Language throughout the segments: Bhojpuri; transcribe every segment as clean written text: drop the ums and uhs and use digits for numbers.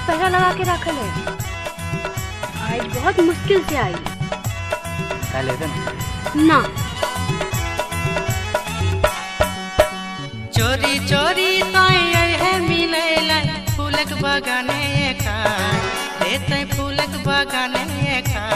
पहरा लगा के रखल है। आज बहुत मुश्किल से आई ना। चोरी चोरी है मिले फूलक बगाने का देते फूलक बगाने का।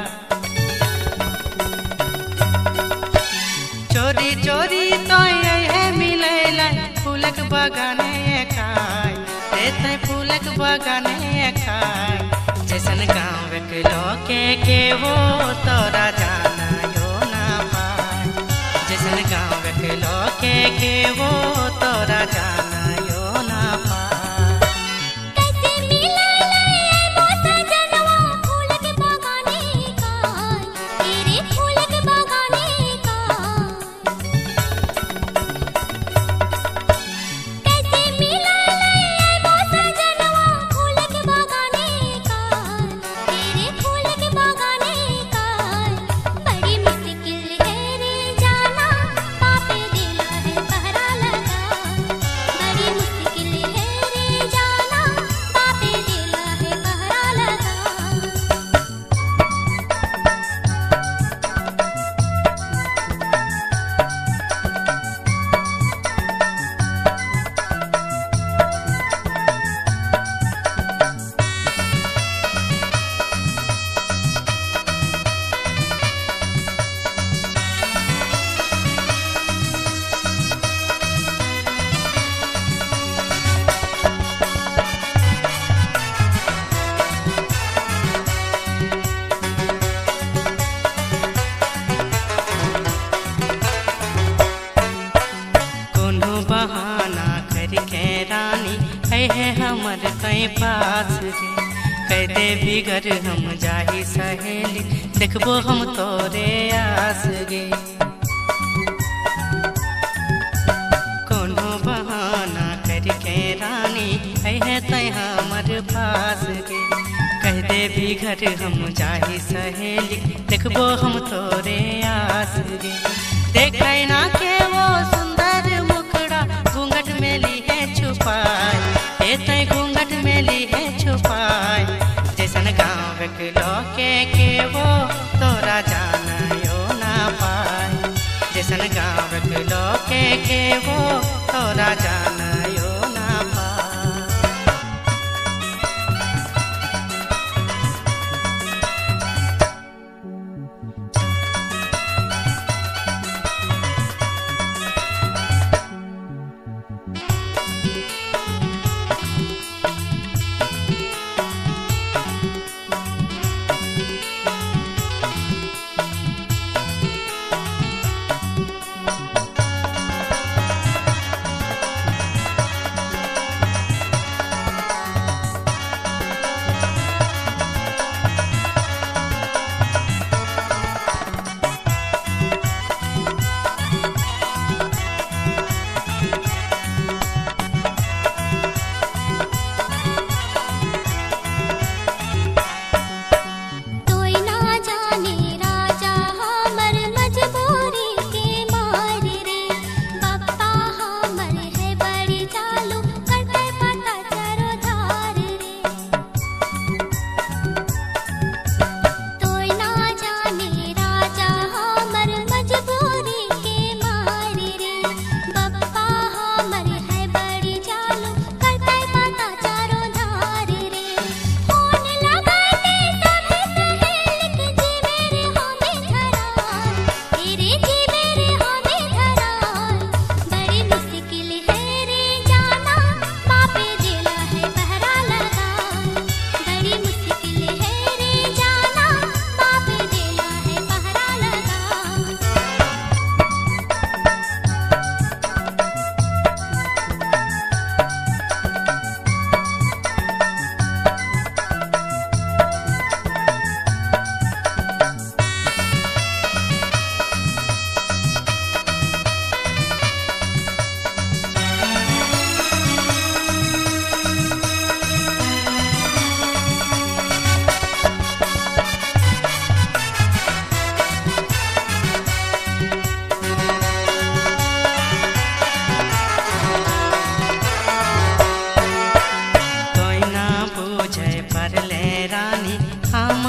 चोरी चोरी है मिले फूलक बगाने का देते फूलक बगाने का। जैसन गाँव के लोके के वो तोरा जाना यो ना पाए। जैसन गाँव के लोके के वो तोरा जाना यो ना पाए। बहाना करके रानी है हमर कई पास रे। कह दे बिगर हम जाही सहेली देखबो हम तोरे आस गे। कोनो बहाना करके रानी है तय हमर पास गे। कह दे बिगर हम जाही सहेली देखबो हम तोरे आस गे। देखे ना के वो सुंदर मुखड़ा घूंघट में ली है छुपाए। तय घूंघट में ली है छुपाए। जैसन गाँव के लोके के वो तोरा जाना यो ना पाए। जैसन गाँव के लोके के वो तोरा जाना यो ना पाए।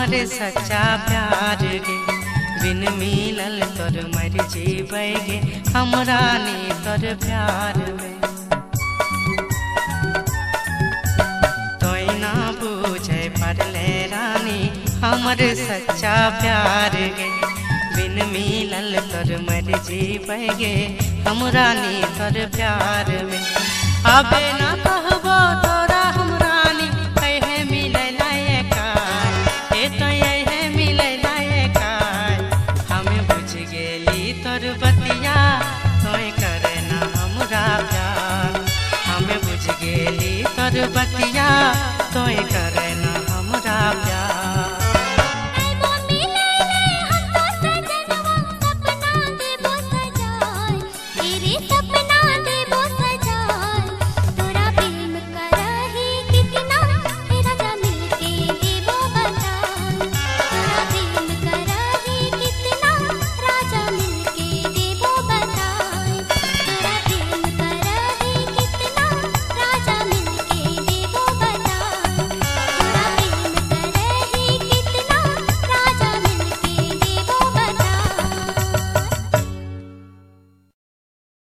हमर सच्चा प्यार गे बिन मिलल तोर मर जीबै गे हम रानी तोर प्यार में तोय ना बूझे परले रानी हमर सच्चा प्यार गे बिन मिलल तोर मर जीबै गे हम रानी तोर प्यार में अबे ना कहबो तोरा हम रानी कहे मिले लायकाय ए तो यही मिले लायकाय हमें बुझ गेली तोर बतिया तोय करे ना हमरा प्यार हमें बुझ गेली तोर बतिया